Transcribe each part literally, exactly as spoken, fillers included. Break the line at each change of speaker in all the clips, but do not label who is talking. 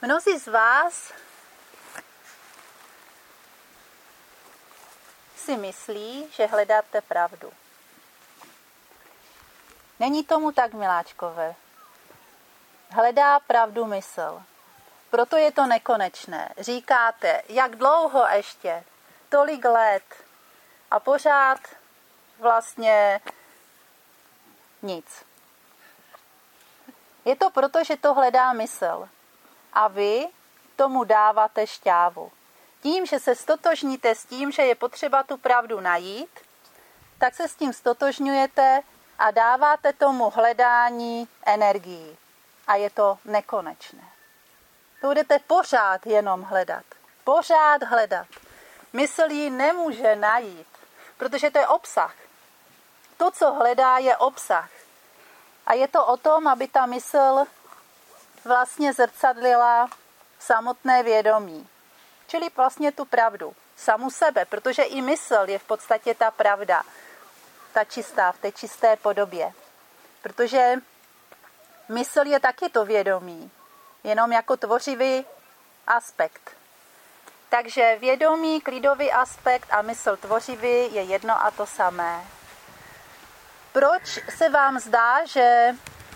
Mnozí z vás si myslí, že hledáte pravdu. Není tomu tak, miláčkové. Hledá pravdu mysl. Proto je to nekonečné. Říkáte, jak dlouho ještě? Tolik let. A pořád vlastně nic. Je to proto, že to hledá mysl. A vy tomu dáváte šťávu. Tím, že se stotožníte s tím, že je potřeba tu pravdu najít, tak se s tím stotožňujete a dáváte tomu hledání energii. A je to nekonečné. To budete pořád jenom hledat. Pořád hledat. Mysl ji nemůže najít, protože to je obsah. To, co hledá, je obsah. A je to o tom, aby ta mysl vlastně zrcadlila samotné vědomí. Čili vlastně tu pravdu. Samu sebe, protože i mysl je v podstatě ta pravda. Ta čistá, v té čisté podobě. Protože mysl je taky to vědomí. Jenom jako tvořivý aspekt. Takže vědomí, klidový aspekt a mysl tvořivý je jedno a to samé. Proč se vám zdá, že...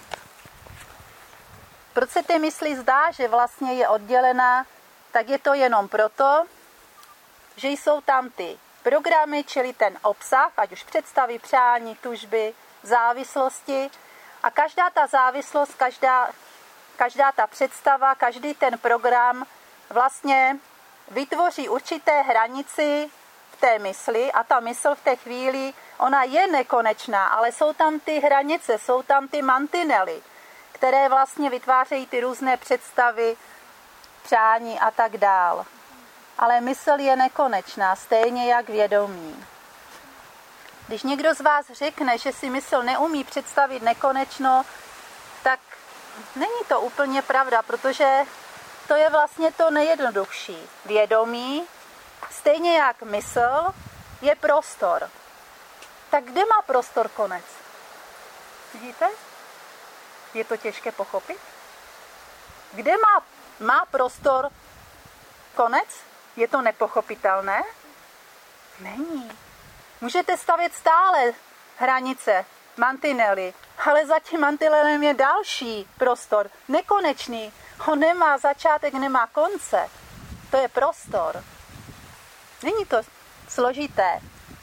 Proč se té mysli zdá, že vlastně je oddělená, tak je to jenom proto, že jsou tam ty programy, čili ten obsah, ať už představy, přání, tužby, závislosti. A každá ta závislost, každá, každá ta představa, každý ten program vlastně vytvoří určité hranici v té mysli a ta mysl v té chvíli, ona je nekonečná, ale jsou tam ty hranice, jsou tam ty mantinely, které vlastně vytvářejí ty různé představy, přání a tak dál. Ale mysl je nekonečná, stejně jak vědomí. Když někdo z vás řekne, že si mysl neumí představit nekonečno, tak není to úplně pravda, protože to je vlastně to nejjednodušší. Vědomí, stejně jak mysl, je prostor. Tak kde má prostor konec? Vidíte? Je to těžké pochopit? Kde má, má prostor konec? Je to nepochopitelné? Není. Můžete stavět stále hranice, mantinely, ale za tím mantinelem je další prostor, nekonečný. On nemá začátek, nemá konce. To je prostor. Není to složité.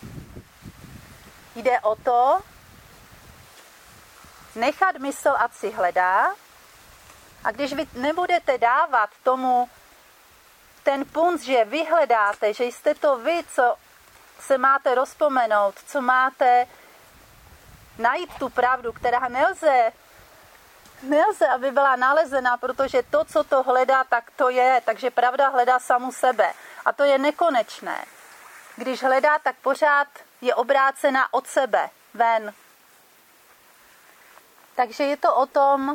Jde o to, nechat mysl, ať si hledá, a když vy nebudete dávat tomu ten punc, že vy hledáte, že jste to vy, co se máte rozpomenout, co máte najít tu pravdu, která nelze, nelze, aby byla nalezena, protože to, co to hledá, tak to je. Takže pravda hledá samu sebe. A to je nekonečné. Když hledá, tak pořád je obrácená od sebe, ven. Takže je to o tom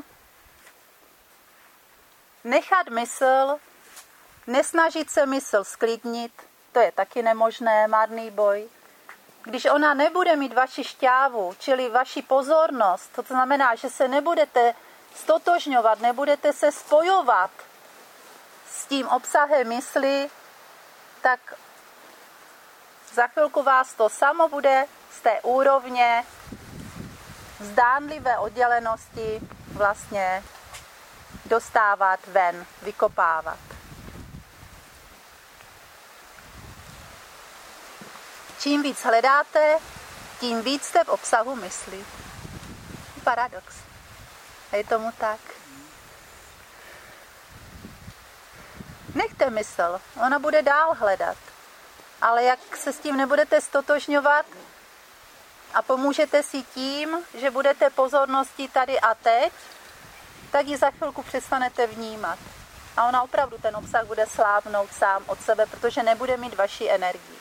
nechat mysl, nesnažit se mysl sklidnit, to je taky nemožné, marný boj. Když ona nebude mít vaši šťávu, čili vaši pozornost, to znamená, že se nebudete stotožňovat, nebudete se spojovat s tím obsahem mysli, tak za chvilku vás to samo bude z té úrovně zdánlivé oddělenosti vlastně dostávat ven, vykopávat. Čím víc hledáte, tím víc jste v obsahu mysli. Paradox. A je tomu tak. Nechte mysl, ona bude dál hledat. Ale jak se s tím nebudete stotožňovat a pomůžete si tím, že budete pozorností tady a teď, tak ji za chvilku přestanete vnímat. A ona opravdu ten obsah bude slábnout sám od sebe, protože nebude mít vaši energii.